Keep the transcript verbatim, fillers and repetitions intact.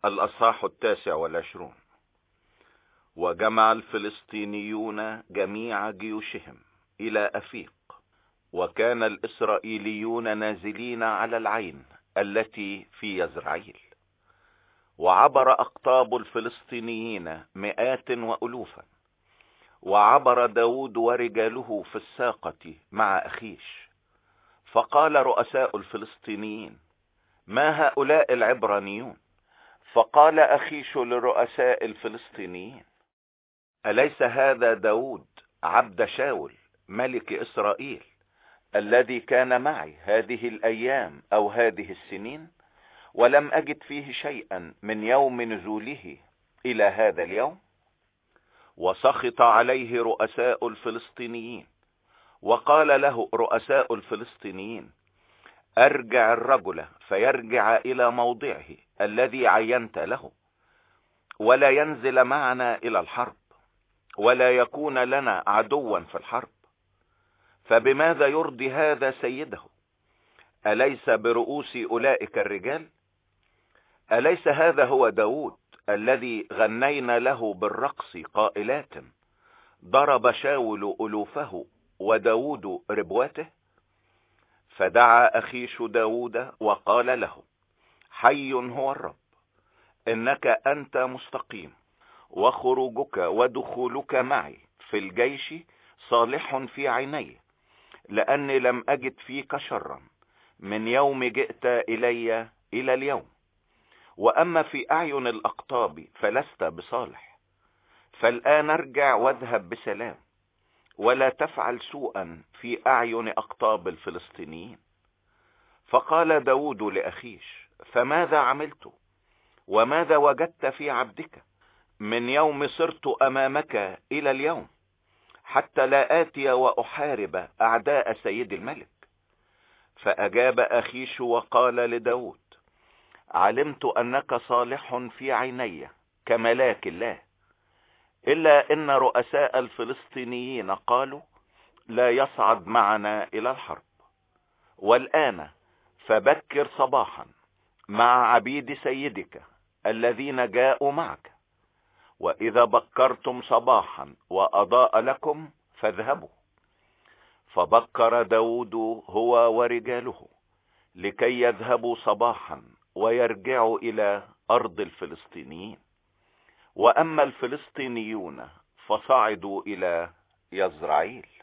الأصحاح التاسع والعشرون. وجمع الفلسطينيون جميع جيوشهم إلى أفيق، وكان الإسرائيليون نازلين على العين التي في يزرعيل. وعبر أقطاب الفلسطينيين مئات وألوفا، وعبر داود ورجاله في الساقة مع أخيش. فقال رؤساء الفلسطينيين: ما هؤلاء العبرانيون؟ فقال أخيش لرؤساء الفلسطينيين: أليس هذا داود عبد شاول ملك إسرائيل الذي كان معي هذه الأيام أو هذه السنين، ولم أجد فيه شيئا من يوم نزوله إلى هذا اليوم؟ وسخط عليه رؤساء الفلسطينيين، وقال له رؤساء الفلسطينيين: أرجع الرجل فيرجع إلى موضعه الذي عينت له، ولا ينزل معنا إلى الحرب، ولا يكون لنا عدوا في الحرب. فبماذا يرضي هذا سيده؟ أليس برؤوس أولئك الرجال؟ أليس هذا هو داود الذي غنينا له بالرقص قائلات: ضرب شاول ألوفه وداود ربواته؟ فدعا أخيش داود وقال له: حي هو الرب، إنك أنت مستقيم، وخروجك ودخولك معي في الجيش صالح في عيني، لأني لم أجد فيك شرا من يوم جئت إلي إلى اليوم. وأما في أعين الأقطاب فلست بصالح، فالآن ارجع واذهب بسلام، ولا تفعل سوءا في أعين أقطاب الفلسطينيين. فقال داود لأخيش: فماذا عملت؟ وماذا وجدت في عبدك من يوم صرت أمامك إلى اليوم، حتى لا آتي وأحارب أعداء سيد الملك؟ فأجاب أخيش وقال لداود: علمت أنك صالح في عيني كملاك الله، إلا إن رؤساء الفلسطينيين قالوا: لا يصعد معنا إلى الحرب. والآن فبكر صباحا مع عبيد سيدك الذين جاءوا معك، وإذا بكرتم صباحا وأضاء لكم فاذهبوا. فبكر داود هو ورجاله لكي يذهبوا صباحا ويرجعوا إلى أرض الفلسطينيين. وأما الفلسطينيون فصعدوا إلى يزرعيل.